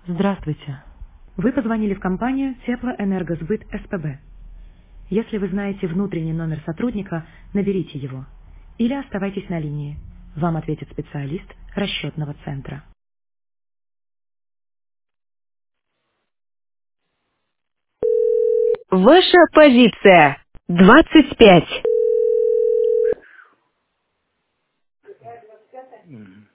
Здравствуйте. Вы позвонили в компанию Теплоэнергосбыт СПБ. Если вы знаете внутренний номер сотрудника, наберите его. Или оставайтесь на линии. Вам ответит специалист расчетного центра. Ваша позиция 25. Мгм.